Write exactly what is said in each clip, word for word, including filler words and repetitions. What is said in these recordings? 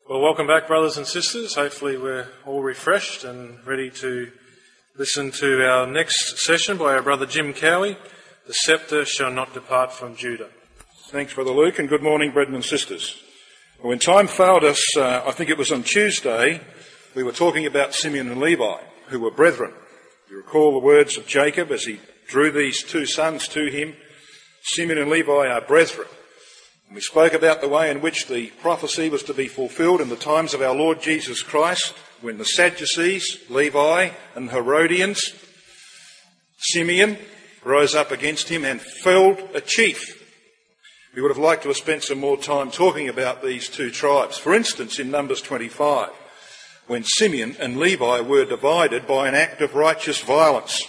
Well, welcome back, brothers and sisters. Hopefully we're all refreshed and ready to listen to our next session by our brother Jim Cowie, The Sceptre Shall Not Depart from Judah. Thanks, Brother Luke, and good morning, brethren and sisters. When time failed us, uh, I think it was on Tuesday, we were talking about Simeon and Levi, who were brethren. You recall the words of Jacob as he drew these two sons to him. Simeon and Levi are brethren. And we spoke about the way in which the prophecy was to be fulfilled in the times of our Lord Jesus Christ, when the Sadducees, Levi and Herodians, Simeon, rose up against him and felled a chief. We would have liked to have spent some more time talking about these two tribes. For instance, in Numbers twenty-five, when Simeon and Levi were divided by an act of righteous violence.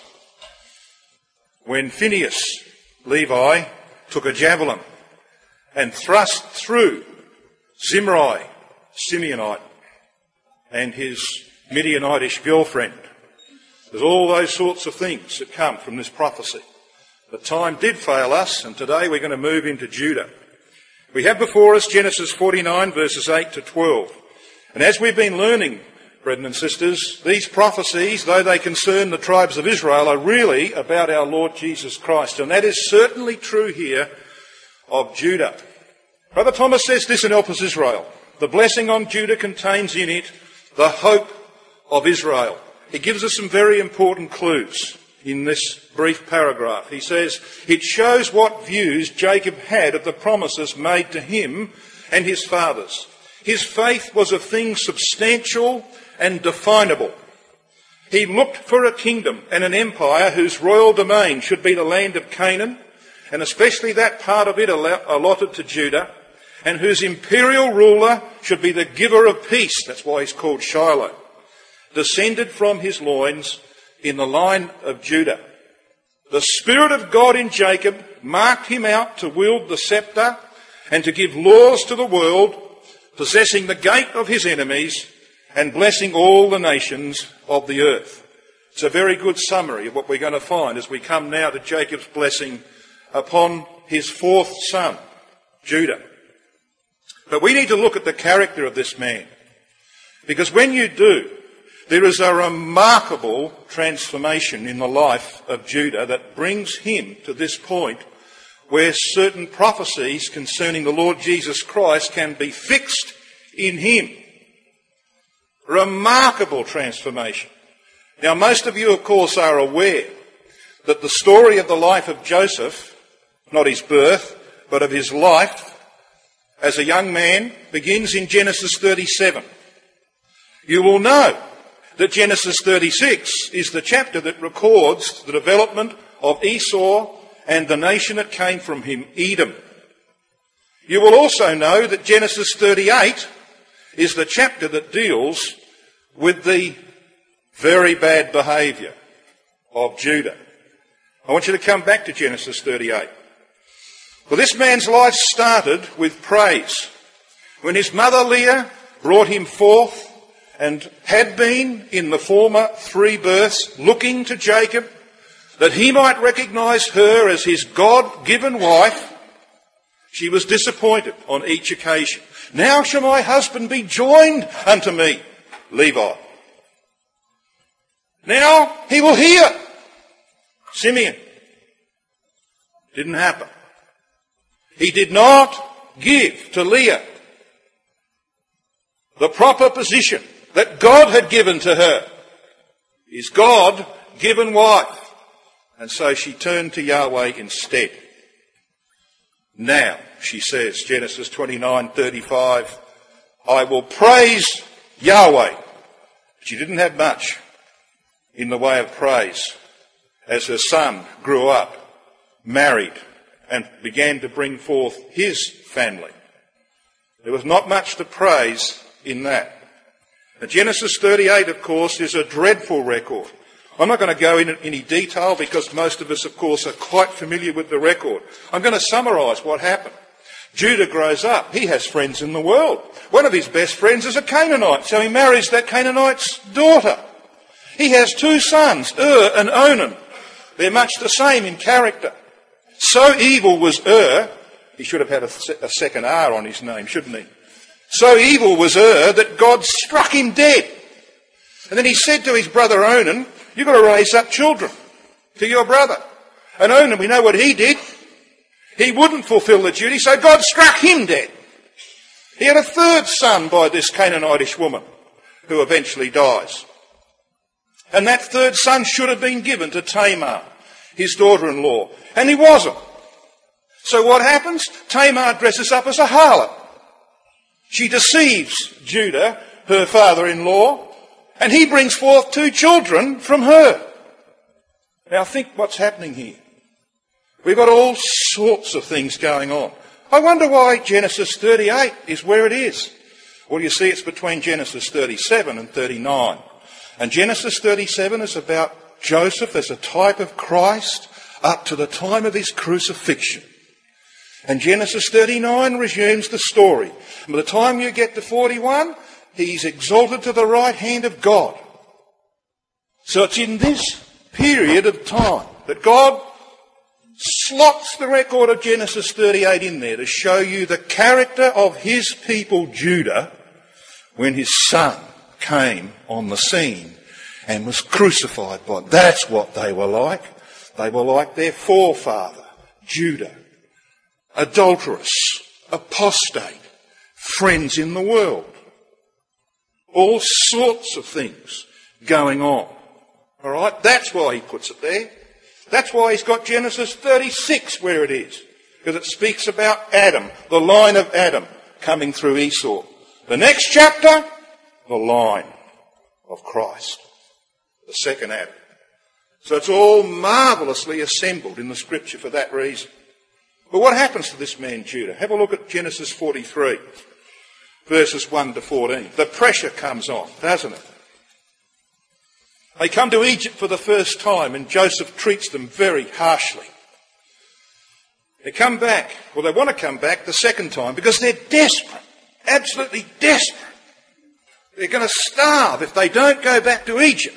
When Phinehas, Levi, took a javelin and thrust through Zimri, Simeonite, and his Midianitish girlfriend. There's all those sorts of things that come from this prophecy. But time did fail us, and today we're going to move into Judah. We have before us Genesis forty-nine, verses eight to twelve. And as we've been learning, brethren and sisters, these prophecies, though they concern the tribes of Israel, are really about our Lord Jesus Christ. And that is certainly true here of Judah. Brother Thomas says this in Help Us Israel: the blessing on Judah contains in it the hope of Israel. He gives us some very important clues in this brief paragraph. He says, it shows what views Jacob had of the promises made to him and his fathers. His faith was a thing substantial and definable. He looked for a kingdom and an empire whose royal domain should be the land of Canaan, and especially that part of it allotted to Judah, and whose imperial ruler should be the giver of peace. That's why he's called Shiloh. Descended from his loins in the line of Judah. The Spirit of God in Jacob marked him out to wield the sceptre and to give laws to the world, possessing the gate of his enemies and blessing all the nations of the earth. It's a very good summary of what we're going to find as we come now to Jacob's blessing upon his fourth son, Judah. But we need to look at the character of this man, because when you do, there is a remarkable transformation in the life of Judah that brings him to this point where certain prophecies concerning the Lord Jesus Christ can be fixed in him. Remarkable transformation. Now, most of you, of course, are aware that the story of the life of Joseph, not his birth, but of his life as a young man, begins in Genesis thirty-seven. You will know that Genesis thirty-six is the chapter that records the development of Esau and the nation that came from him, Edom. You will also know that Genesis thirty-eight is the chapter that deals with the very bad behaviour of Judah. I want you to come back to Genesis thirty-eight. Well, this man's life started with praise. When his mother Leah brought him forth and had been in the former three births looking to Jacob that he might recognise her as his God-given wife, she was disappointed on each occasion. Now shall my husband be joined unto me, Levi. Now he will hear, Simeon. Didn't happen. He did not give to Leah the proper position that God had given to her, his God-given wife. And so she turned to Yahweh instead. Now, she says, Genesis twenty-nine thirty-five, I will praise Yahweh. She didn't have much in the way of praise as her son grew up, married, and began to bring forth his family. There was not much to praise in that. Now, Genesis thirty-eight, of course, is a dreadful record. I'm not going to go into any detail because most of us, of course, are quite familiar with the record. I'm going to summarise what happened. Judah grows up. He has friends in the world. One of his best friends is a Canaanite, so he marries that Canaanite's daughter. He has two sons, Ur and Onan. They're much the same in character. So evil was Ur, he should have had a, a second R on his name, shouldn't he? So evil was Er that God struck him dead. And then he said to his brother Onan, you've got to raise up children to your brother. And Onan, we know what he did. He wouldn't fulfill the duty, so God struck him dead. He had a third son by this Canaanitish woman, who eventually dies. And that third son should have been given to Tamar, his daughter-in-law. And he wasn't. So what happens? Tamar dresses up as a harlot. She deceives Judah, her father-in-law, and he brings forth two children from her. Now think what's happening here. We've got all sorts of things going on. I wonder why Genesis thirty-eight is where it is. Well, you see, it's between Genesis thirty-seven and thirty-nine. And Genesis thirty-seven is about Joseph as a type of Christ up to the time of his crucifixion. And Genesis thirty-nine resumes the story. And by the time you get to forty-one, he's exalted to the right hand of God. So it's in this period of time that God slots the record of Genesis thirty-eight in there to show you the character of his people Judah when his son came on the scene and was crucified by. That's what they were like. They were like their forefather, Judah. Adulterous, apostate, friends in the world. All sorts of things going on. All right? That's why he puts it there. That's why he's got Genesis thirty-six where it is. Because it speaks about Adam, the line of Adam coming through Esau. The next chapter, the line of Christ, the second Adam. So it's all marvellously assembled in the scripture for that reason. But what happens to this man Judah? Have a look at Genesis forty-three, verses one to fourteen. The pressure comes on, doesn't it? They come to Egypt for the first time and Joseph treats them very harshly. They come back, well they want to come back the second time because they're desperate, absolutely desperate. They're going to starve if they don't go back to Egypt.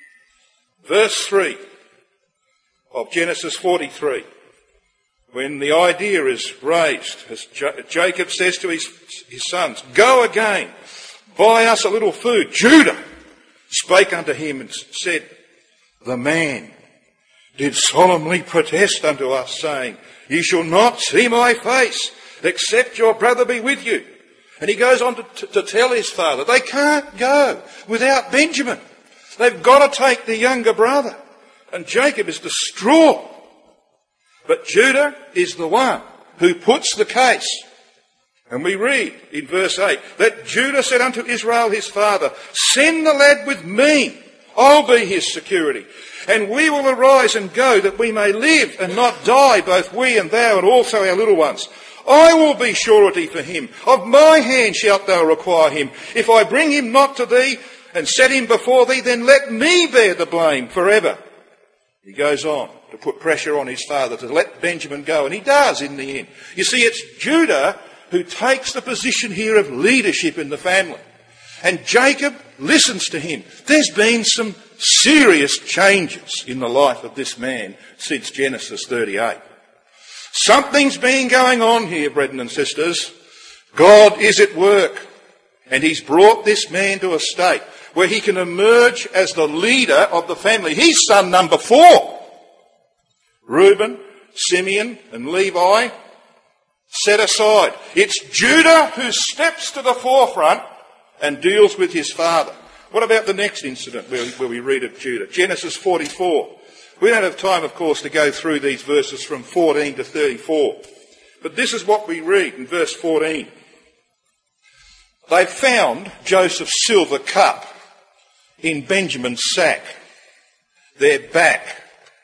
Verse three of Genesis forty-three. When the idea is raised, as Jacob says to his, his sons, go again, buy us a little food. Judah spake unto him and said, the man did solemnly protest unto us, saying, ye shall not see my face, except your brother be with you. And he goes on to, to, to tell his father, they can't go without Benjamin. They've got to take the younger brother. And Jacob is distraught. But Judah is the one who puts the case. And we read in verse eight, that Judah said unto Israel his father, send the lad with me, I'll be his security. And we will arise and go that we may live and not die, both we and thou and also our little ones. I will be surety for him. Of my hand shalt thou require him. If I bring him not to thee and set him before thee, then let me bear the blame forever. He goes on to put pressure on his father to let Benjamin go, and he does in the end. You see, it's Judah who takes the position here of leadership in the family. And Jacob listens to him. There's been some serious changes in the life of this man since Genesis thirty-eight. Something's been going on here, brethren and sisters. God is at work. And he's brought this man to a state where he can emerge as the leader of the family. He's son number four. Reuben, Simeon and Levi set aside. It's Judah who steps to the forefront and deals with his father. What about the next incident where, where we read of Judah? Genesis forty-four. We don't have time, of course, to go through these verses from fourteen to thirty-four. But this is what we read in verse fourteen. They found Joseph's silver cup in Benjamin's sack. They're back,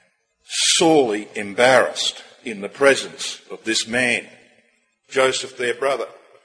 sorely embarrassed in the presence of this man, Joseph, their brother.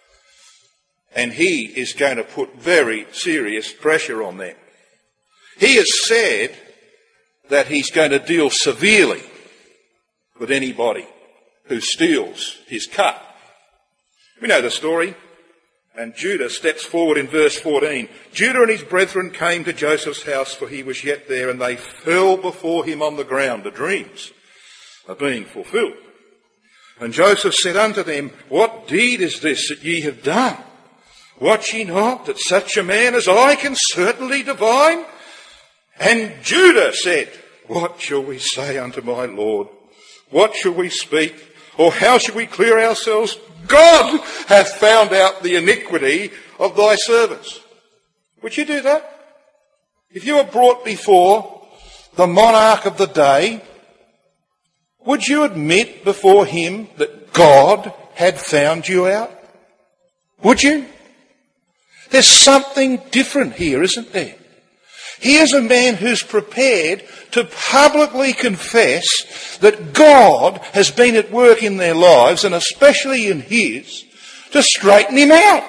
And he is going to put very serious pressure on them. He has said that he's going to deal severely with anybody who steals his cup. We know the story. And Judah steps forward in verse fourteen. Judah and his brethren came to Joseph's house, for he was yet there, and they fell before him on the ground. The dreams are being fulfilled. And Joseph said unto them, what deed is this that ye have done? Watch ye not that such a man as I can certainly divine? And Judah said, What shall we say unto my Lord? What shall we speak? Or how shall we clear ourselves? God hath found out the iniquity of thy servants. Would you do that? If you were brought before the monarch of the day, would you admit before him that God had found you out? Would you? There's something different here, isn't there? Here's a man who's prepared to publicly confess that God has been at work in their lives, and especially in his, to straighten him out.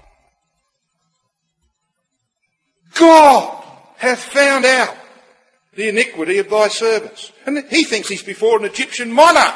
God hath found out the iniquity of thy servants. And he thinks he's before an Egyptian monarch.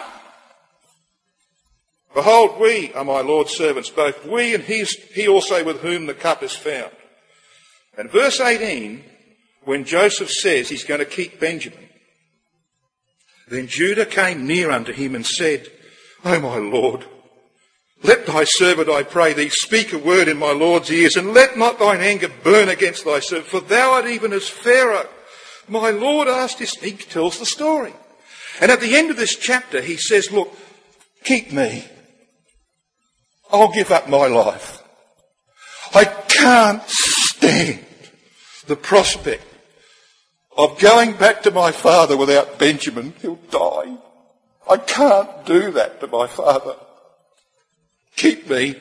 Behold, we are my Lord's servants, both we and his, he also with whom the cup is found. And verse eighteen, when Joseph says he's going to keep Benjamin, then Judah came near unto him and said, O my Lord, let thy servant, I pray thee, speak a word in my Lord's ears, and let not thine anger burn against thy servant, for thou art even as Pharaoh. My Lord asked this. He tells the story. And at the end of this chapter, he says, look, keep me. I'll give up my life. I can't stand the prospect of going back to my father without Benjamin. He'll die. I can't do that to my father. Keep me.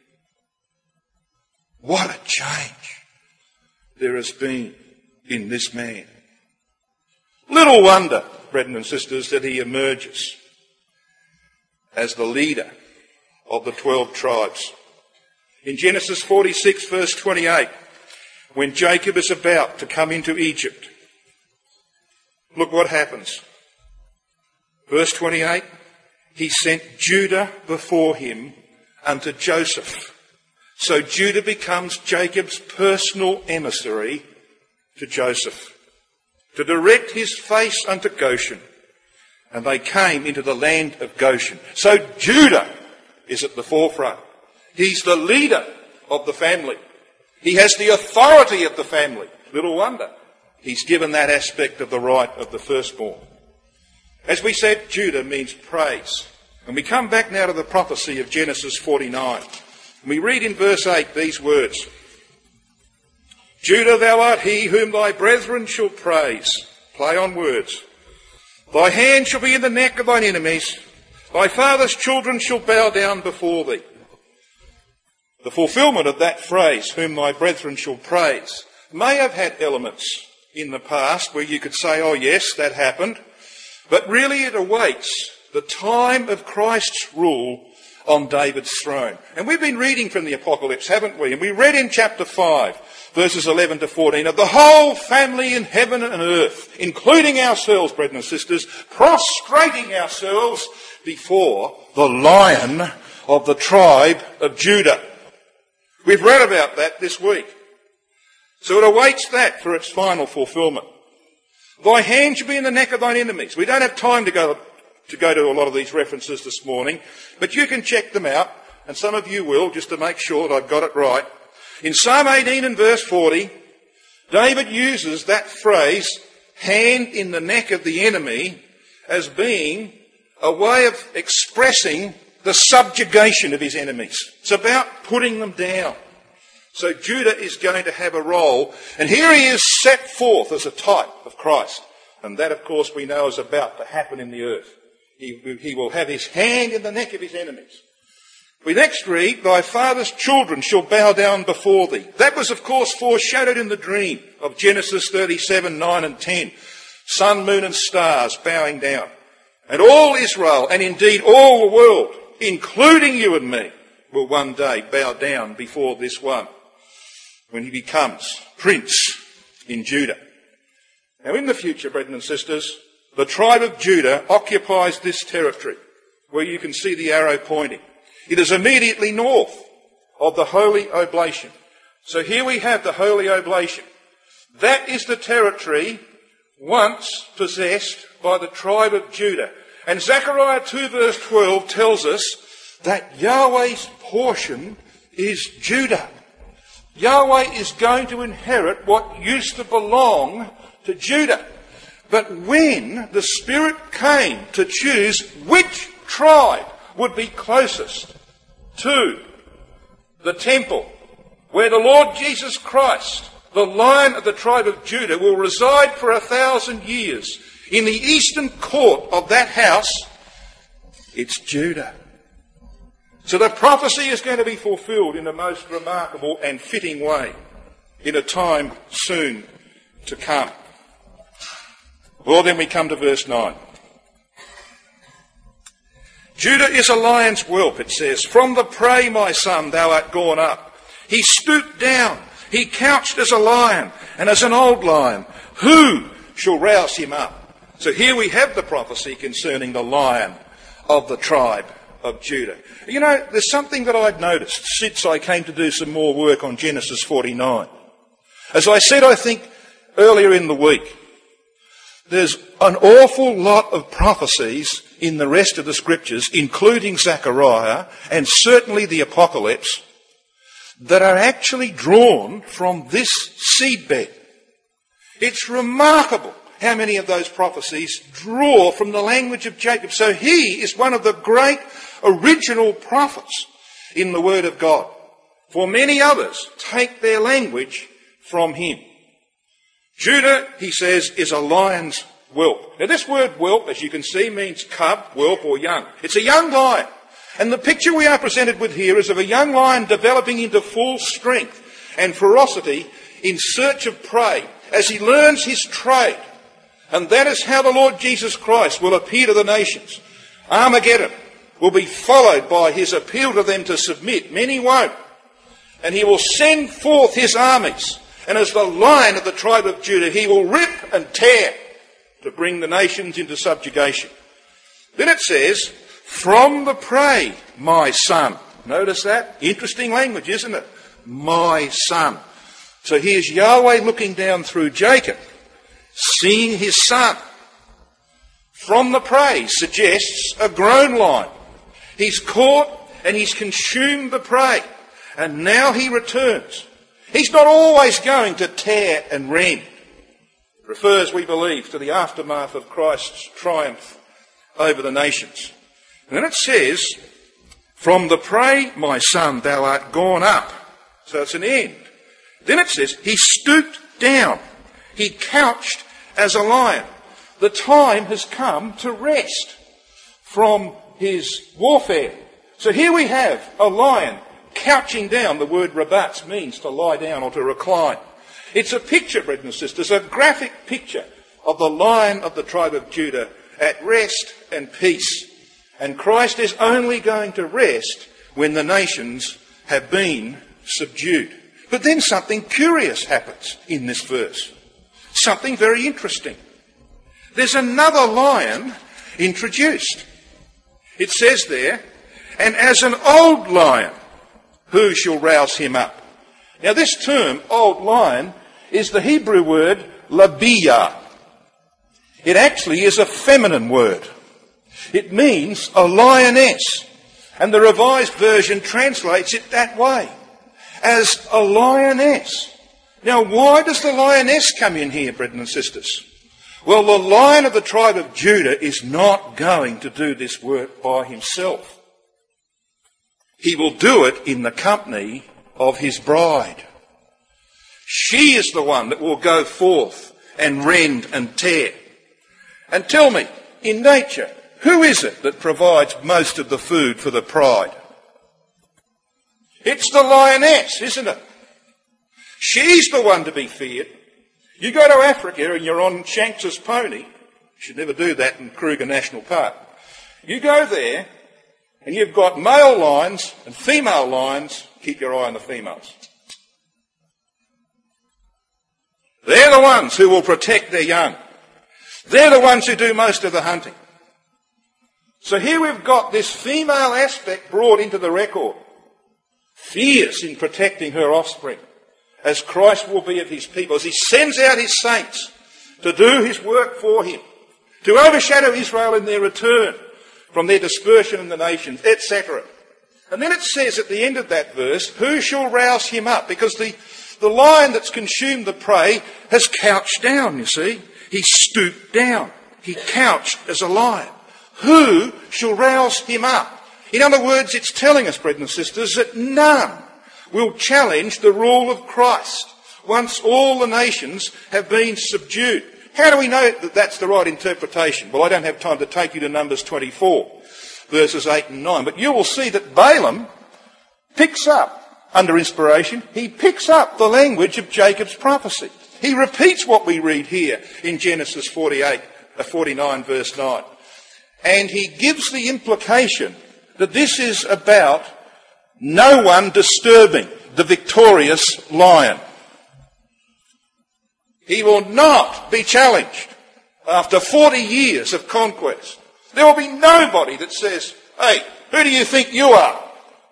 What a change there has been in this man. Little wonder, brethren and sisters, that he emerges as the leader of the twelve tribes. In Genesis forty-six, verse twenty-eight, when Jacob is about to come into Egypt, look what happens. Verse twenty-eight, he sent Judah before him unto Joseph. So Judah becomes Jacob's personal emissary to Joseph, to direct his face unto Goshen. And they came into the land of Goshen. So Judah is at the forefront. He's the leader of the family. He has the authority of the family. Little wonder he's given that aspect of the right of the firstborn. As we said, Judah means praise. And we come back now to the prophecy of Genesis forty-nine. And we read in verse eight these words. Judah, thou art he whom thy brethren shall praise. Play on words. Thy hand shall be in the neck of thine enemies. Thy father's children shall bow down before thee. The fulfilment of that phrase, whom thy brethren shall praise, may have had elements in the past where you could say, oh yes, that happened. But really it awaits the time of Christ's rule on David's throne. And we've been reading from the Apocalypse, haven't we? And we read in chapter five, verses eleven to fourteen, of the whole family in heaven and earth, including ourselves, brethren and sisters, prostrating ourselves before the Lion of the tribe of Judah. We've read about that this week. So it awaits that for its final fulfilment. Thy hand shall be in the neck of thine enemies. We don't have time to go to go to a lot of these references this morning, but you can check them out, and some of you will, just to make sure that I've got it right. In Psalm eighteen and verse forty, David uses that phrase, hand in the neck of the enemy, as being a way of expressing the subjugation of his enemies. It's about putting them down. So Judah is going to have a role, and here he is set forth as a type of Christ. And that, of course, we know is about to happen in the earth. He, he will have his hand in the neck of his enemies. We next read, thy father's children shall bow down before thee. That was, of course, foreshadowed in the dream of Genesis thirty-seven, nine and ten. Sun, moon and stars bowing down. And all Israel, and indeed all the world, including you and me, will one day bow down before this one when he becomes prince in Judah. Now in the future, brethren and sisters, the tribe of Judah occupies this territory where you can see the arrow pointing. It is immediately north of the Holy Oblation. So here we have the Holy Oblation. That is the territory once possessed by the tribe of Judah. And Zechariah two verse twelve tells us that Yahweh's portion is Judah. Yahweh is going to inherit what used to belong to Judah. But when the Spirit came to choose which tribe would be closest to the temple, where the Lord Jesus Christ, the Lion of the tribe of Judah, will reside for a thousand years in the eastern court of that house, it's Judah. So the prophecy is going to be fulfilled in the most remarkable and fitting way in a time soon to come. Well, then we come to verse nine. Judah is a lion's whelp, it says. From the prey, my son, thou art gone up. He stooped down. He couched as a lion and as an old lion. Who shall rouse him up? So here we have the prophecy concerning the Lion of the tribe of Judah. You know, there's something that I'd noticed since I came to do some more work on Genesis forty-nine. As I said, I think, earlier in the week, there's an awful lot of prophecies in the rest of the scriptures, including Zechariah and certainly the Apocalypse, that are actually drawn from this seedbed. It's remarkable how many of those prophecies draw from the language of Jacob. So he is one of the great original prophets in the Word of God. For many others take their language from him. Judah, he says, is a lion's whelp. Now this word whelp, as you can see, means cub, whelp or young. It's a young lion. And the picture we are presented with here is of a young lion developing into full strength and ferocity in search of prey as he learns his trade. And that is how the Lord Jesus Christ will appear to the nations. Armageddon will be followed by his appeal to them to submit. Many won't. And he will send forth his armies. And as the Lion of the tribe of Judah, he will rip and tear to bring the nations into subjugation. Then it says, from the prey, my son. Notice that? Interesting language, isn't it? My son. So here's Yahweh looking down through Jacob, seeing his son. From the prey suggests a grown lion. He's caught and he's consumed the prey. And now he returns. He's not always going to tear and rend. It refers, we believe, to the aftermath of Christ's triumph over the nations. And then it says, from the prey, my son, thou art gone up. So it's an end. Then it says, he stooped down. He couched as a lion. The time has come to rest from his warfare. So here we have a lion couching down. The word rabatz means to lie down or to recline. It's a picture, brothers and sisters, a graphic picture of the Lion of the tribe of Judah at rest and peace. And Christ is only going to rest when the nations have been subdued. But then something curious happens in this verse. Something very interesting. There's another lion introduced. It says there, and as an old lion, who shall rouse him up? Now this term, old lion, is the Hebrew word labiyah. It actually is a feminine word. It means a lioness. And the Revised Version translates it that way, as a lioness. Now why does the lioness come in here, brethren and sisters? Well, the Lion of the tribe of Judah is not going to do this work by himself. He will do it in the company of his bride. She is the one that will go forth and rend and tear. And tell me, in nature, who is it that provides most of the food for the pride? It's the lioness, isn't it? She's the one to be feared. You go to Africa and you're on Shanks's pony. You should never do that in Kruger National Park. You go there and you've got male lions and female lions. Keep your eye on the females. They're the ones who will protect their young. They're the ones who do most of the hunting. So here we've got this female aspect brought into the record. Fierce in protecting her offspring, as Christ will be of his people, as he sends out his saints to do his work for him, to overshadow Israel in their return from their dispersion in the nations, et cetera. And then it says at the end of that verse, who shall rouse him up? Because the, the lion that's consumed the prey has couched down, you see. He stooped down. He couched as a lion. Who shall rouse him up? In other words, it's telling us, brethren and sisters, that none will challenge the rule of Christ once all the nations have been subdued. How do we know that that's the right interpretation? Well, I don't have time to take you to Numbers twenty-four. Verses eight and nine. But you will see that Balaam picks up, under inspiration, he picks up the language of Jacob's prophecy. He repeats what we read here in Genesis forty-eight, forty-nine verse nine. And he gives the implication that this is about no one disturbing the victorious lion. He will not be challenged after forty years of conquest. There will be nobody that says, hey, who do you think you are?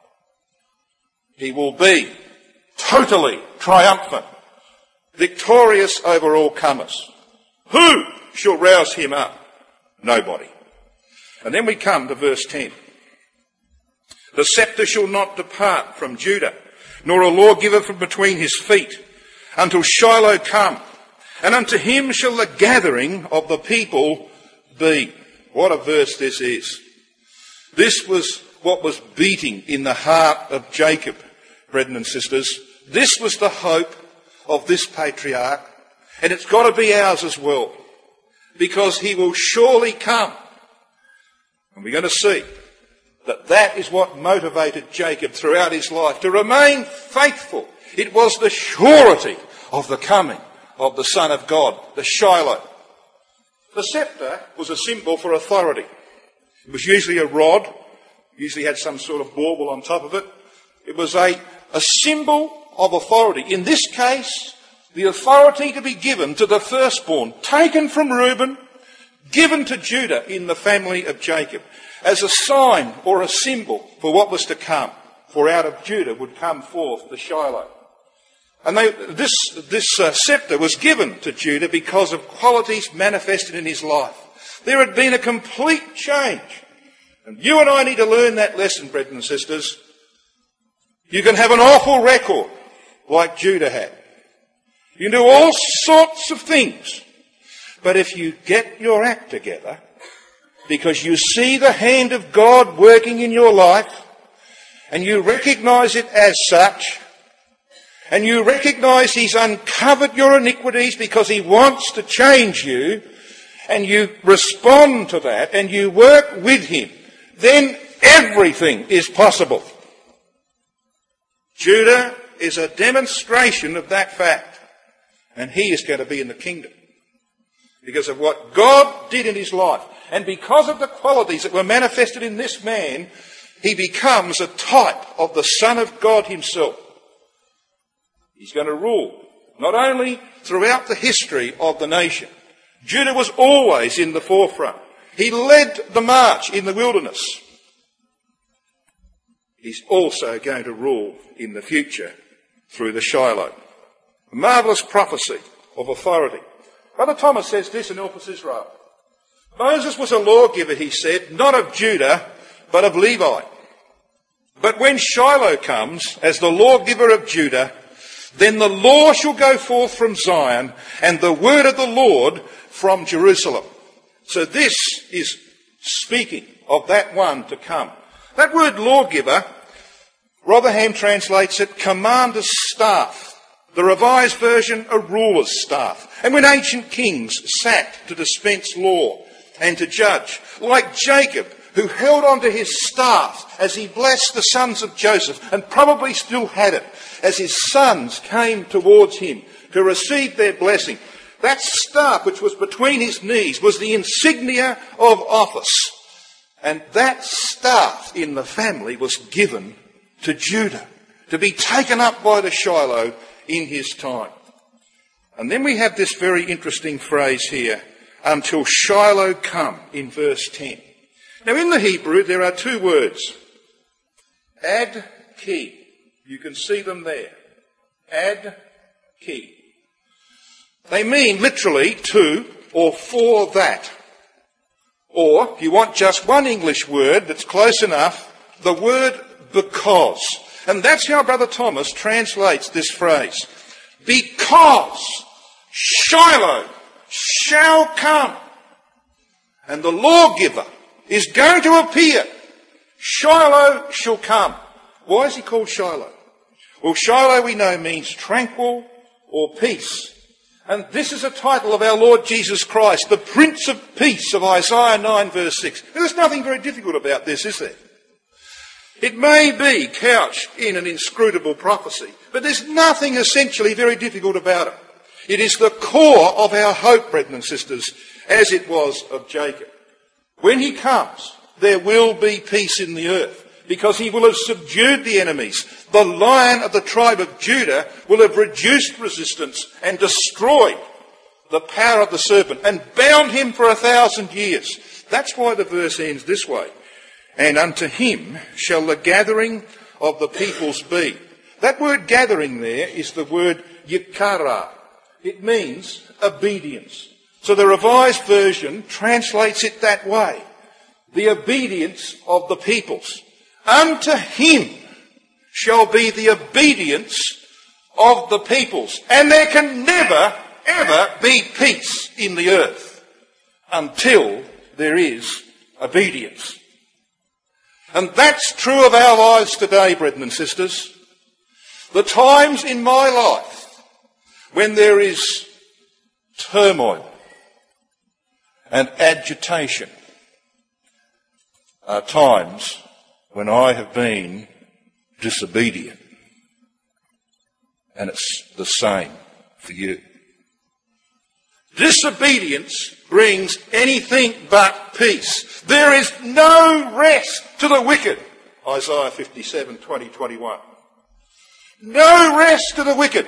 He will be totally triumphant, victorious over all comers. Who shall rouse him up? Nobody. And then we come to verse ten. The sceptre shall not depart from Judah, nor a lawgiver from between his feet, until Shiloh come, and unto him shall the gathering of the people be. What a verse this is. This was what was beating in the heart of Jacob, brethren and sisters. This was the hope of this patriarch, and it's got to be ours as well, because he will surely come. And we're going to see that that is what motivated Jacob throughout his life, to remain faithful. It was the surety of the coming of the Son of God, the Shiloh. The sceptre was a symbol for authority. It was usually a rod, usually had some sort of bauble on top of it. It was a, a symbol of authority. In this case, the authority to be given to the firstborn, taken from Reuben, given to Judah in the family of Jacob, as a sign or a symbol for what was to come. For out of Judah would come forth the Shiloh. And they, this, this uh, sceptre was given to Judah because of qualities manifested in his life. There had been a complete change. And you and I need to learn that lesson, brethren and sisters. You can have an awful record like Judah had. You can do all sorts of things. But if you get your act together, because you see the hand of God working in your life, and you recognise it as such, and you recognise he's uncovered your iniquities because he wants to change you, and you respond to that, and you work with him, then everything is possible. Judah is a demonstration of that fact, and he is going to be in the kingdom because of what God did in his life. And because of the qualities that were manifested in this man, he becomes a type of the Son of God himself. He's going to rule, not only throughout the history of the nation. Judah was always in the forefront. He led the march in the wilderness. He's also going to rule in the future through the Shiloh. A marvellous prophecy of authority. Brother Thomas says this in Orpus Israel. Moses was a lawgiver, he said, not of Judah, but of Levi. But when Shiloh comes as the lawgiver of Judah, then the law shall go forth from Zion, and the word of the Lord from Jerusalem. So this is speaking of that one to come. That word lawgiver, Rotherham translates it commander's staff. The Revised Version, a ruler's staff. And when ancient kings sat to dispense law and to judge, like Jacob, who held on to his staff as he blessed the sons of Joseph, and probably still had it, as his sons came towards him to receive their blessing. That staff, which was between his knees, was the insignia of office. And that staff in the family was given to Judah, to be taken up by the Shiloh in his time. And then we have this very interesting phrase here, until Shiloh come, in verse ten. Now in the Hebrew there are two words. Ad ki. You can see them there. Ad ki. They mean literally to or for that. Or, if you want just one English word that's close enough, the word because. And that's how Brother Thomas translates this phrase. Because Shiloh shall come, and the lawgiver is going to appear. Shiloh shall come. Why is he called Shiloh? Well, Shiloh we know means tranquil or peace. And this is a title of our Lord Jesus Christ, the Prince of Peace of Isaiah nine verse six. There's nothing very difficult about this, is there? It may be couched in an inscrutable prophecy, but there's nothing essentially very difficult about it. It is the core of our hope, brethren and sisters, as it was of Jacob. When he comes, there will be peace in the earth, because he will have subdued the enemies. The Lion of the tribe of Judah will have reduced resistance and destroyed the power of the serpent and bound him for a thousand years. That's why the verse ends this way. And unto him shall the gathering of the peoples be. That word gathering there is the word yikara. It means obedience. So the Revised Version translates it that way. The obedience of the peoples. Unto him shall be the obedience of the peoples. And there can never, ever be peace in the earth until there is obedience. And that's true of our lives today, brethren and sisters. The times in my life when there is turmoil and agitation are times when I have been disobedient. And it's the same for you. Disobedience brings anything but peace. There is no rest to the wicked. Isaiah fifty-seven, twenty, twenty-one. No rest to the wicked.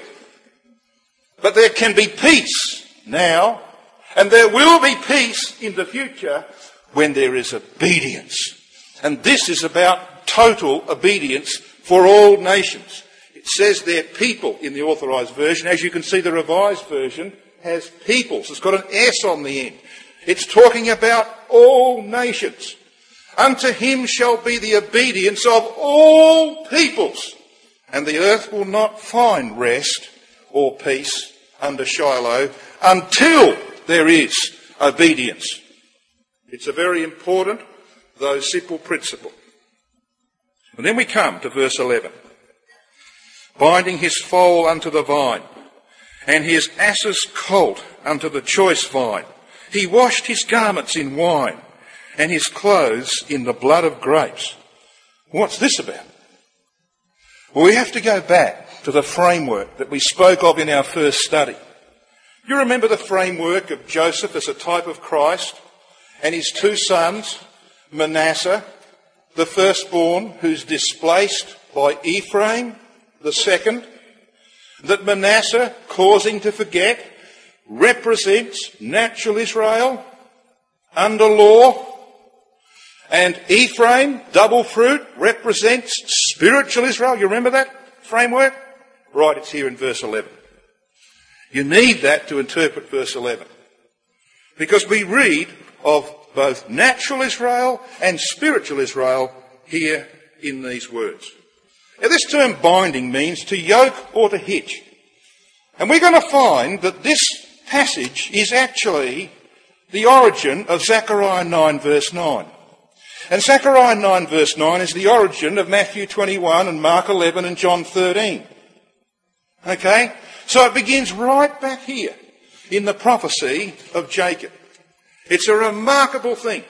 But there can be peace now, and there will be peace in the future when there is obedience. And this is about total obedience for all nations. It says there people in the Authorised Version. As you can see, the Revised Version has peoples. It's got an S on the end. It's talking about all nations. Unto him shall be the obedience of all peoples. And the earth will not find rest or peace under Shiloh until there is obedience. It's a very important, though simple principle. And then we come to verse eleven. Binding his foal unto the vine, and his ass's colt unto the choice vine. He washed his garments in wine, and his clothes in the blood of grapes. What's this about? Well, we have to go back to the framework that we spoke of in our first study. You remember the framework of Joseph as a type of Christ, and his two sons, Manasseh, the firstborn, who's displaced by Ephraim, the second, that Manasseh, causing to forget, represents natural Israel under law, and Ephraim, double fruit, represents spiritual Israel. You remember that framework? Right, it's here in verse eleven. You need that to interpret verse eleven. Because we read of both natural Israel and spiritual Israel here in these words. Now, this term binding means to yoke or to hitch. And we're going to find that this passage is actually the origin of Zechariah nine verse nine. And Zechariah nine verse nine is the origin of Matthew twenty-one and Mark eleven and John thirteen. Okay? So it begins right back here in the prophecy of Jacob. It's a remarkable thing.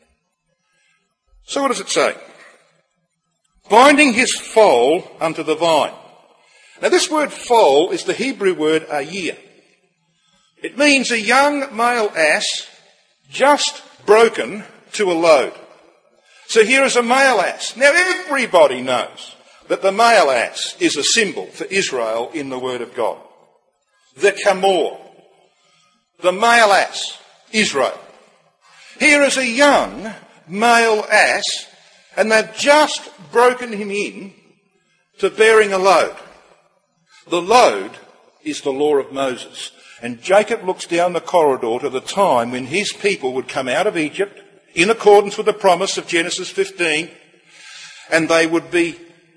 So what does it say? Binding his foal unto the vine. Now this word foal is the Hebrew word ayir. It means a young male ass just broken to a load. So here is a male ass. Now everybody knows that the male ass is a symbol for Israel in the Word of God. The Camor. The male ass. Israel. Here is a young male ass, and they've just broken him in to bearing a load. The load is the law of Moses. And Jacob looks down the corridor to the time when his people would come out of Egypt in accordance with the promise of Genesis fifteen, and they would be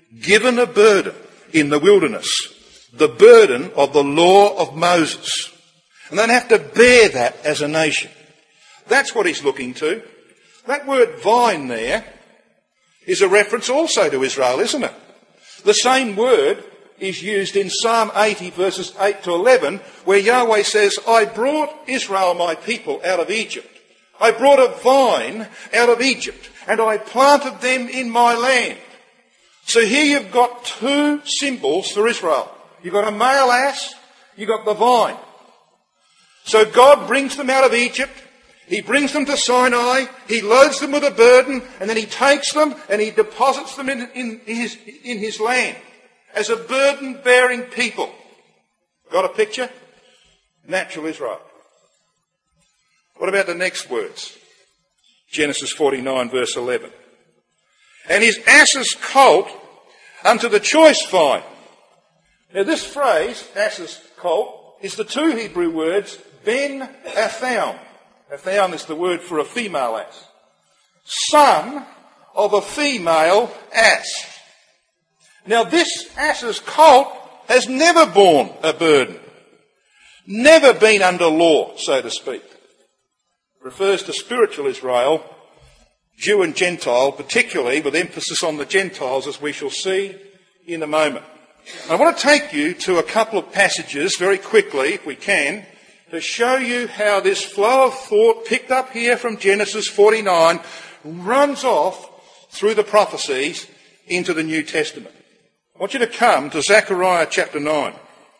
given a burden in the wilderness, the burden of the law of Moses. And they have to bear that as a nation. That's what he's looking to. That word vine there is a reference also to Israel, isn't it? The same word is used in Psalm eighty verses eight to eleven, where Yahweh says, I brought Israel, my people, out of Egypt. I brought a vine out of Egypt, and I planted them in my land. So here you've got two symbols for Israel. You've got a male ass, you've got the vine. So God brings them out of Egypt, he brings them to Sinai, he loads them with a burden, and then he takes them and he deposits them in, in, his, in his land as a burden-bearing people. Got a picture? Natural Israel. What about the next words? Genesis forty-nine verse eleven. And his ass's colt unto the choice vine. Now this phrase, ass's colt, is the two Hebrew words ben athaun. Athaun is the word for a female ass. Son of a female ass. Now this ass's colt has never borne a burden. Never been under law, so to speak. Refers to spiritual Israel, Jew and Gentile, particularly with emphasis on the Gentiles, as we shall see in a moment. I want to take you to a couple of passages very quickly, if we can, to show you how this flow of thought picked up here from Genesis forty-nine runs off through the prophecies into the New Testament. I want you to come to Zechariah chapter nine.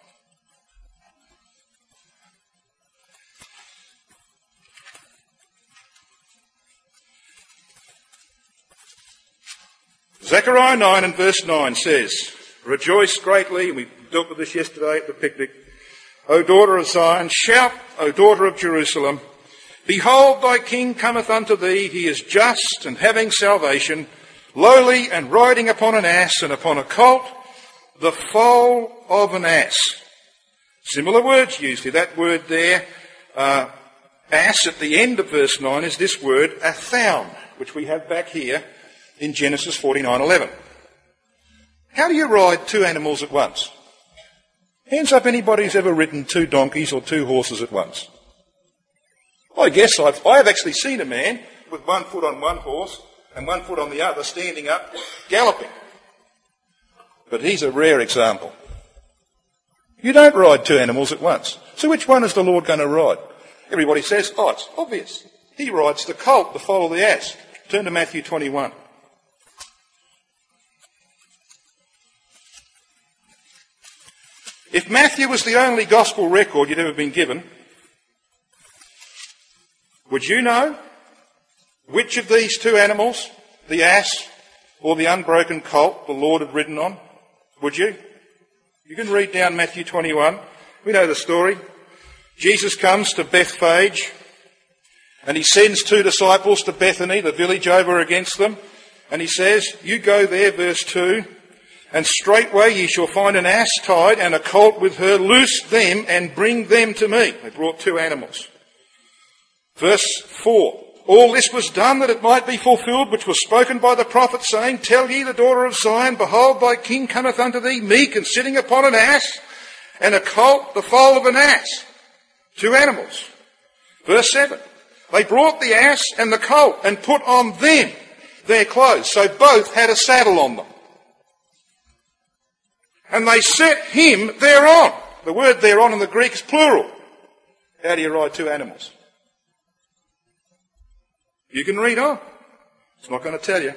Zechariah nine and verse nine says, Rejoice greatly, we dealt with this yesterday at the picnic, O daughter of Zion, shout, O daughter of Jerusalem, behold thy king cometh unto thee, he is just and having salvation, lowly and riding upon an ass and upon a colt, the foal of an ass. Similar words used here. That word there, uh, ass at the end of verse nine is this word, athaun, which we have back here in Genesis forty-nine eleven. How do you ride two animals at once? Hands up anybody who's ever ridden two donkeys or two horses at once. I guess I've, I have actually seen a man with one foot on one horse and one foot on the other standing up, galloping. But he's a rare example. You don't ride two animals at once. So which one is the Lord going to ride? Everybody says, oh, it's obvious. He rides the colt, the foal of the ass. Turn to Matthew twenty-one. If Matthew was the only gospel record you'd ever been given, would you know which of these two animals, the ass or the unbroken colt, the Lord had ridden on? Would you? You can read down Matthew twenty-one. We know the story. Jesus comes to Bethphage and he sends two disciples to Bethany, the village over against them. And he says, you go there, verse two, and straightway ye shall find an ass tied and a colt with her, loose them and bring them to me. They brought two animals. Verse four, all this was done that it might be fulfilled, which was spoken by the prophet, saying, tell ye the daughter of Zion, behold thy king cometh unto thee, meek and sitting upon an ass, and a colt, the foal of an ass. Two animals. Verse seven, they brought the ass and the colt and put on them their clothes. So both had a saddle on them. And they set him thereon. The word thereon in the Greek is plural. How do you ride two animals? You can read on. It's not going to tell you.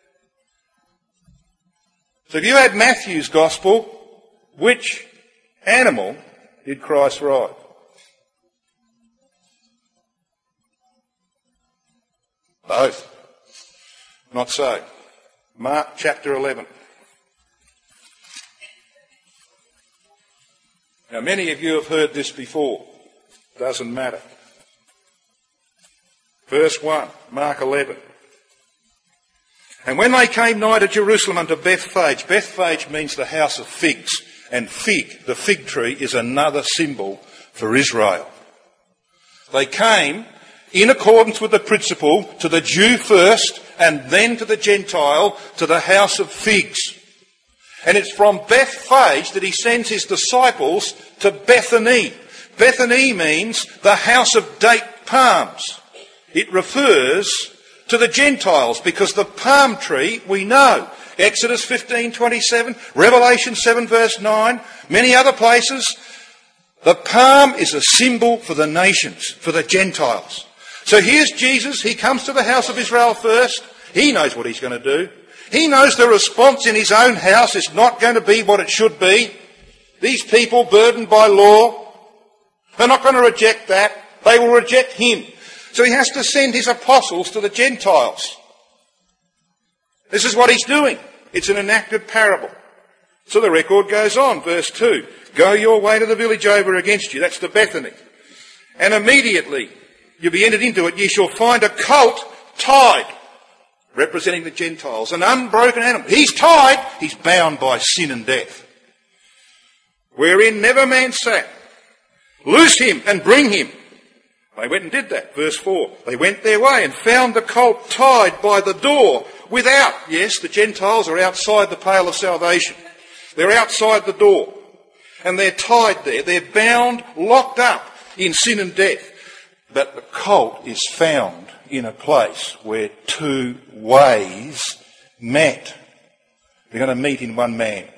So if you had Matthew's gospel, which animal did Christ ride? Both. Not so. Mark chapter eleven. Now, many of you have heard this before. Doesn't matter. Verse one, Mark eleven. And when they came nigh to Jerusalem unto Bethphage, Bethphage means the house of figs, and fig, the fig tree, is another symbol for Israel. They came in accordance with the principle to the Jew first, and then to the Gentile, to the house of figs. And it's from Bethphage that he sends his disciples to Bethany. Bethany means the house of date palms. It refers to the Gentiles because the palm tree, we know, Exodus fifteen twenty-seven, Revelation seven verse nine, many other places, the palm is a symbol for the nations, for the Gentiles. So here's Jesus, he comes to the house of Israel first. He knows what he's going to do. He knows the response in his own house is not going to be what it should be. These people burdened by law, they're not going to reject that. They will reject him. So he has to send his apostles to the Gentiles. This is what he's doing. It's an enacted parable. So the record goes on, verse two. Go your way to the village over against you. That's to Bethany. And immediately you'll be entered into it. Ye shall find a colt tied, representing the Gentiles, an unbroken animal. He's tied, he's bound by sin and death, wherein never man sat. Loose him and bring him. They went and did that. Verse four. They went their way and found the colt tied by the door without. Yes, the Gentiles are outside the pale of salvation. They're outside the door. And they're tied there. They're bound, locked up in sin and death. But the colt is found in a place where two ways met. They're going to meet in one man.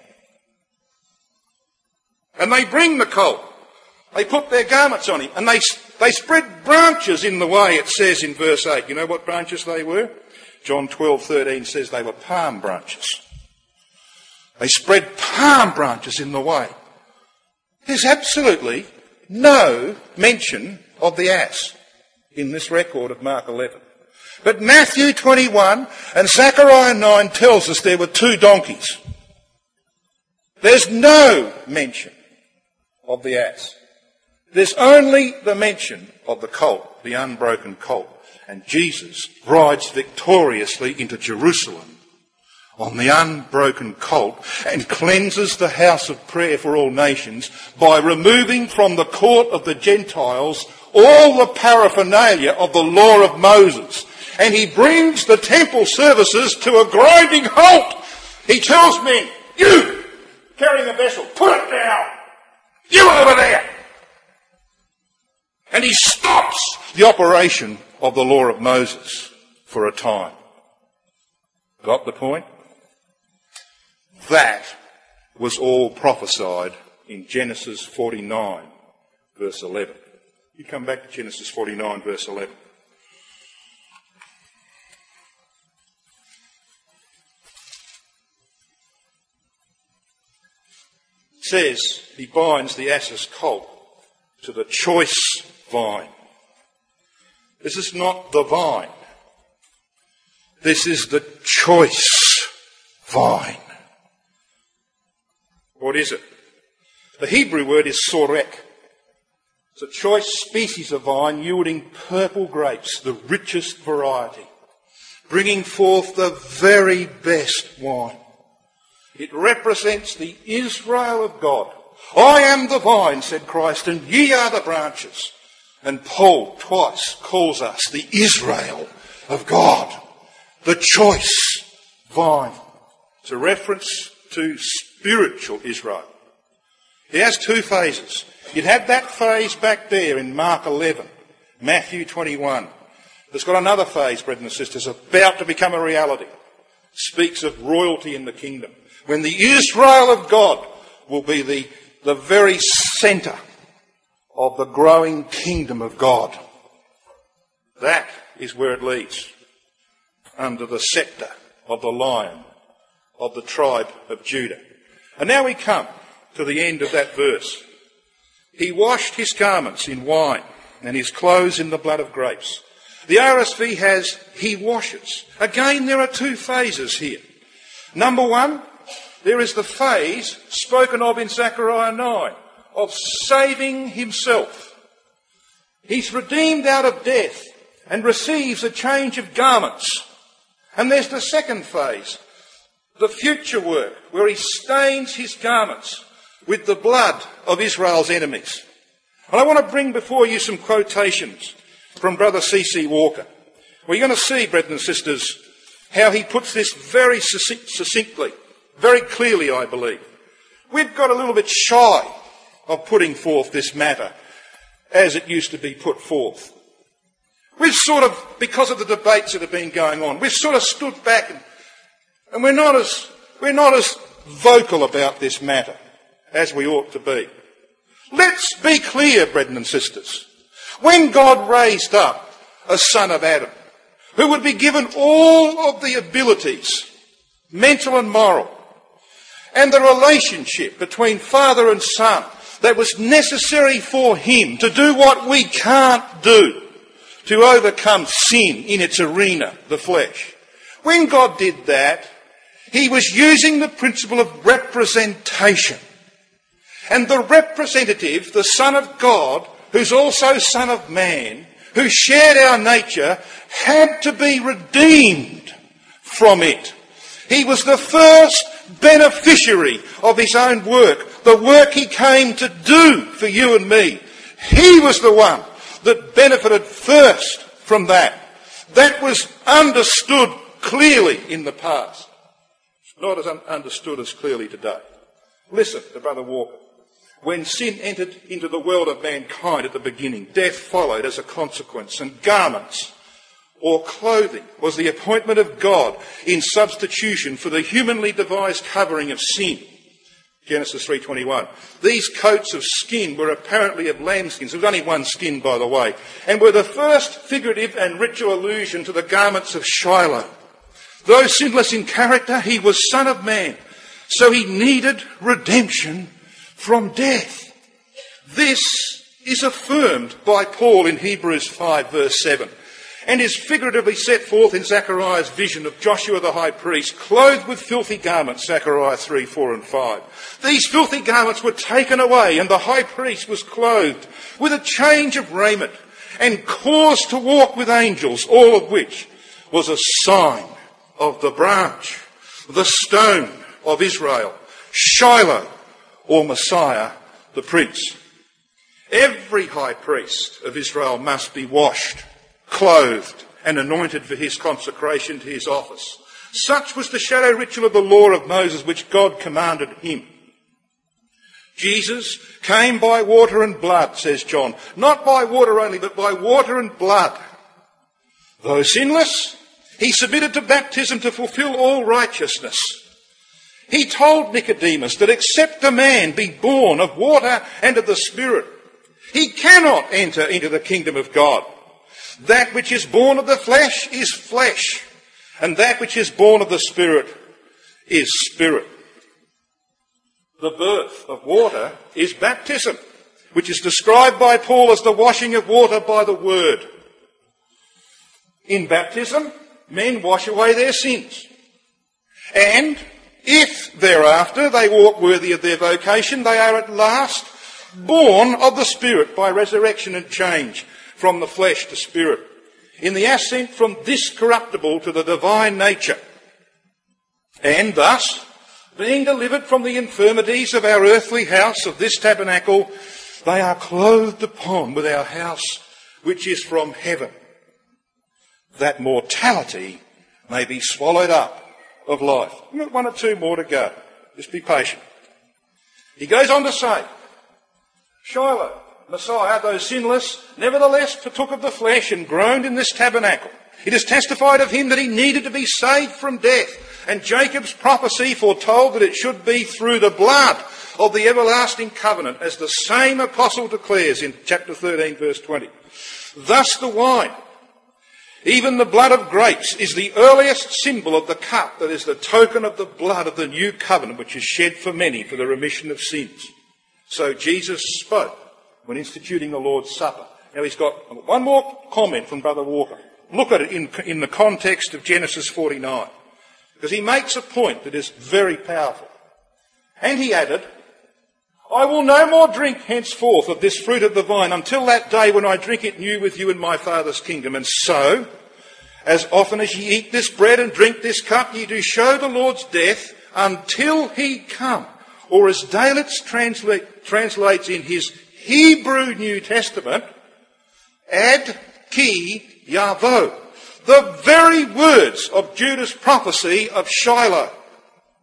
And they bring the colt. They put their garments on him and they, they spread branches in the way, it says in verse eight. You know what branches they were? John twelve thirteen says they were palm branches. They spread palm branches in the way. There's absolutely no mention of the ass in this record of Mark eleven. But Matthew twenty-one and Zechariah nine tells us there were two donkeys. There's no mention of the ass. There's only the mention of the colt, the unbroken colt. And Jesus rides victoriously into Jerusalem on the unbroken colt and cleanses the house of prayer for all nations by removing from the court of the Gentiles all the paraphernalia of the law of Moses. And he brings the temple services to a grinding halt. He tells men, you carrying a vessel, put it down. You over there. And he stops the operation of the law of Moses for a time. Got the point? That was all prophesied in Genesis forty-nine, verse eleven. You come back to Genesis forty-nine, verse eleven. It says he binds the ass's colt to the choice vine. This is not the vine. This is the choice vine. What is it? The Hebrew word is sorek. It's a choice species of vine yielding purple grapes, the richest variety, bringing forth the very best wine. It represents the Israel of God. I am the vine, said Christ, and ye are the branches. And Paul twice calls us the Israel of God, the choice vine. It's a reference to spiritual Israel. He has two phases. You'd have that phase back there in Mark eleven, Matthew twenty-one. There's got another phase, brethren and sisters, about to become a reality. Speaks of royalty in the kingdom, when the Israel of God will be the, the very centre of the growing kingdom of God. That is where it leads, under the sceptre of the Lion of the tribe of Judah. And now we come to the end of that verse. He washed his garments in wine and his clothes in the blood of grapes. The R S V has, he washes. Again, there are two phases here. Number one, there is the phase spoken of in Zechariah nine, of saving himself. He's redeemed out of death and receives a change of garments. And there's the second phase, the future work, where he stains his garments with the blood of Israel's enemies. And I want to bring before you some quotations from Brother C C Walker. We're going to see, brethren and sisters, how he puts this very succinctly very clearly, I believe. We've got a little bit shy of putting forth this matter as it used to be put forth. We've sort of, because of the debates that have been going on, we've sort of stood back and, and we're not as we're not as vocal about this matter as we ought to be. Let's be clear, brethren and sisters. When God raised up a son of Adam, who would be given all of the abilities, mental and moral, and the relationship between father and son that was necessary for him to do what we can't do, to overcome sin in its arena, the flesh. When God did that, he was using the principle of representation. And the representative, the Son of God, who's also Son of Man, who shared our nature, had to be redeemed from it. He was the first beneficiary of his own work, the work he came to do for you and me. He was the one that benefited first from that. That was understood clearly in the past. It's not as un- understood as clearly today. Listen to Brother Walker. When sin entered into the world of mankind at the beginning, death followed as a consequence, and garments or clothing was the appointment of God in substitution for the humanly devised covering of sin. Genesis three twenty-one. These coats of skin were apparently of lambskins. There was only one skin, by the way, and were the first figurative and ritual allusion to the garments of Shiloh. Though sinless in character, he was Son of Man, so he needed redemption from death. This is affirmed by Paul in Hebrews five verse seven, and is figuratively set forth in Zechariah's vision of Joshua the high priest, clothed with filthy garments, Zechariah three, four and five. These filthy garments were taken away, and the high priest was clothed with a change of raiment, and caused to walk with angels, all of which was a sign of the branch, the stone of Israel, Shiloh, or Messiah, the Prince. Every high priest of Israel must be washed, clothed, and anointed for his consecration to his office. Such was the shadow ritual of the law of Moses which God commanded him. Jesus came by water and blood, says John. Not by water only, but by water and blood. Though sinless, he submitted to baptism to fulfill all righteousness. He told Nicodemus that except a man be born of water and of the Spirit, he cannot enter into the kingdom of God. That which is born of the flesh is flesh, and that which is born of the Spirit is spirit. The birth of water is baptism, which is described by Paul as the washing of water by the word. In baptism, men wash away their sins. And if thereafter they walk worthy of their vocation, they are at last born of the Spirit by resurrection and change from the flesh to spirit, in the ascent from this corruptible to the divine nature. And thus, being delivered from the infirmities of our earthly house, of this tabernacle, they are clothed upon with our house which is from heaven, that mortality may be swallowed up of life. We've got one or two more to go. Just be patient. He goes on to say, Shiloh, Messiah, though sinless, nevertheless partook of the flesh and groaned in this tabernacle. It is testified of him that he needed to be saved from death. And Jacob's prophecy foretold that it should be through the blood of the everlasting covenant, as the same apostle declares in chapter thirteen, verse twenty. Thus the wine, even the blood of grapes, is the earliest symbol of the cup that is the token of the blood of the new covenant, which is shed for many for the remission of sins. So Jesus spoke when instituting the Lord's Supper. Now he's got one more comment from Brother Walker. Look at it in, in the context of Genesis forty-nine, because he makes a point that is very powerful. And he added, I will no more drink henceforth of this fruit of the vine until that day when I drink it new with you in my Father's kingdom. And so, as often as ye eat this bread and drink this cup, ye do show the Lord's death until he come. Or as Dalitz translate, translates in his Hebrew New Testament, ad ki yavo, the very words of Judah's prophecy of Shiloh.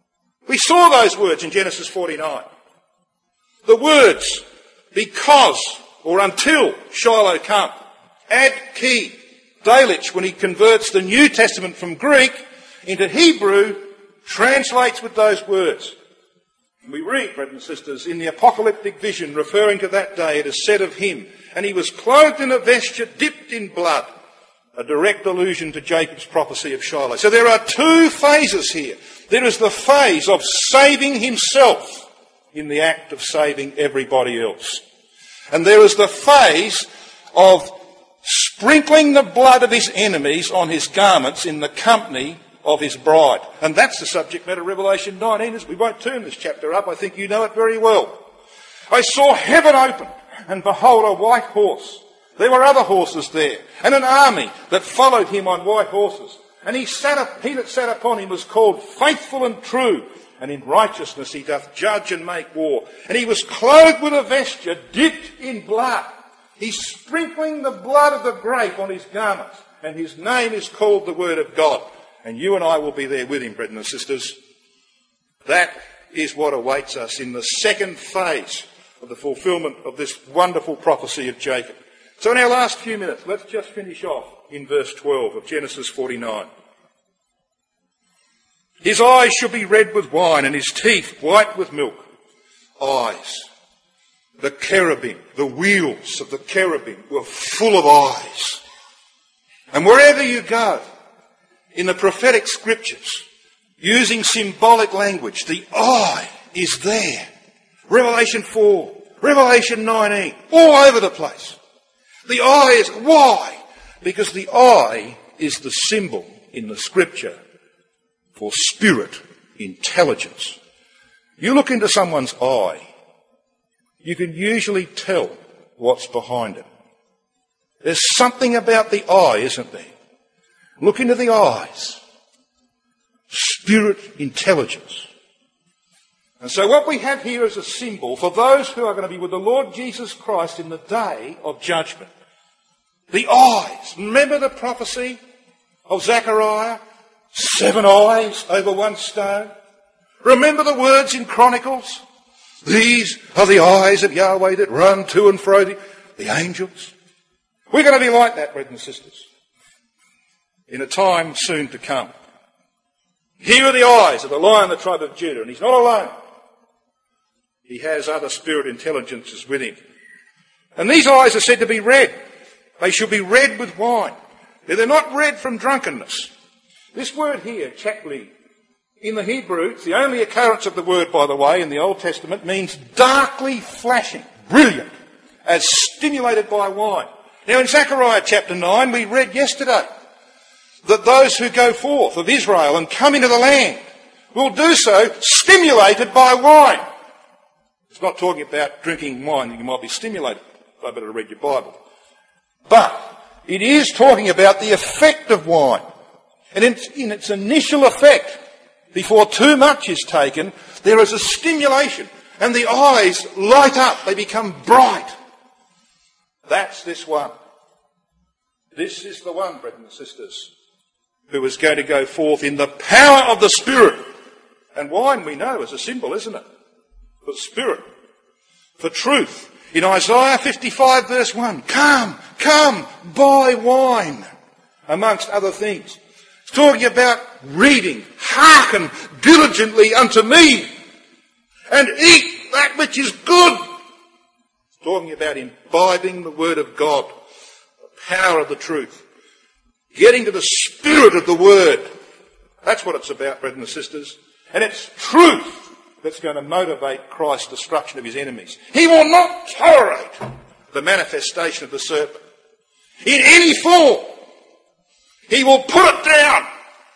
We saw those words in Genesis forty-nine. The words, because or until Shiloh come. Ad ki, Delitzsch, when he converts the New Testament from Greek into Hebrew, translates with those words. We read, brothers and sisters, in the apocalyptic vision referring to that day, it is said of him, and he was clothed in a vesture dipped in blood, a direct allusion to Jacob's prophecy of Shiloh. So there are two phases here. There is the phase of saving himself in the act of saving everybody else. And there is the phase of sprinkling the blood of his enemies on his garments in the company of his bride. And that's the subject matter of Revelation nineteen. We won't turn this chapter up. I think you know it very well. I saw heaven open, and behold, a white horse. There were other horses there, and an army that followed him on white horses. And he sat up, he that sat upon him was called Faithful and True, and in righteousness he doth judge and make war. And he was clothed with a vesture dipped in blood. He's sprinkling the blood of the grape on his garments, and his name is called the Word of God. And you and I will be there with him, brethren and sisters. That is what awaits us in the second phase of the fulfilment of this wonderful prophecy of Jacob. So in our last few minutes, let's just finish off in verse twelve of Genesis forty-nine. His eyes shall be red with wine, and his teeth white with milk. Eyes. The cherubim, the wheels of the cherubim were full of eyes. And wherever you go, in the prophetic scriptures, using symbolic language, the eye is there. Revelation four, Revelation nineteen, all over the place. The eye is, why? Because the eye is the symbol in the scripture for spirit intelligence. You look into someone's eye, you can usually tell what's behind it. There's something about the eye, isn't there? Look into the eyes. Spirit intelligence. And so what we have here is a symbol for those who are going to be with the Lord Jesus Christ in the day of judgment. The eyes. Remember the prophecy of Zechariah? Seven eyes over one stone. Remember the words in Chronicles? These are the eyes of Yahweh that run to and fro, the, the angels. We're going to be like that, brothers and sisters, in a time soon to come. Here are the eyes of the Lion of the tribe of Judah, and he's not alone. He has other spirit intelligences with him. And these eyes are said to be red. They shall be red with wine. Now, they're not red from drunkenness. This word here, chakli, in the Hebrew, it's the only occurrence of the word, by the way, in the Old Testament, means darkly flashing, brilliant, as stimulated by wine. Now, in Zechariah chapter nine, we read yesterday that those who go forth of Israel and come into the land will do so stimulated by wine. It's not talking about drinking wine that you might be stimulated. I better read your Bible. But it is talking about the effect of wine. And in, in its initial effect, before too much is taken, there is a stimulation and the eyes light up. They become bright. That's this one. This is the one, brethren and sisters, who is going to go forth in the power of the Spirit. And wine, we know, is a symbol, isn't it? For Spirit. For truth. In Isaiah fifty-five verse one, come, come, buy wine, amongst other things. It's talking about reading, hearken diligently unto me, and eat that which is good. It's talking about imbibing the Word of God, the power of the truth, getting to the spirit of the Word. That's what it's about, brethren and sisters. And it's truth that's going to motivate Christ's destruction of his enemies. He will not tolerate the manifestation of the serpent in any form. He will put it down.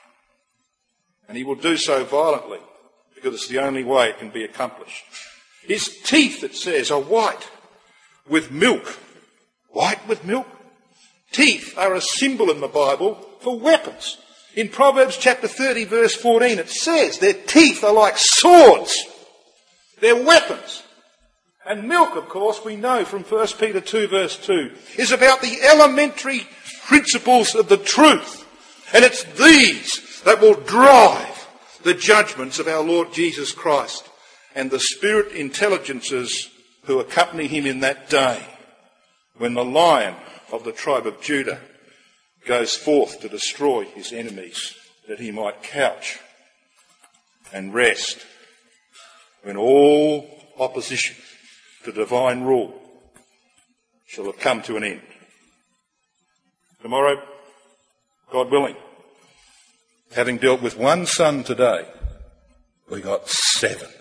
And he will do so violently because it's the only way it can be accomplished. His teeth, it says, are white with milk. White with milk? Teeth are a symbol in the Bible for weapons. In Proverbs chapter thirty verse fourteen it says their teeth are like swords. They're weapons. And milk, of course, we know from First Peter two verse two, is about the elementary principles of the truth. And it's these that will drive the judgments of our Lord Jesus Christ and the spirit intelligences who accompany him in that day when the Lion of the tribe of Judah goes forth to destroy his enemies, that he might couch and rest when all opposition to divine rule shall have come to an end. Tomorrow, God willing, having dealt with one son today, we got seven.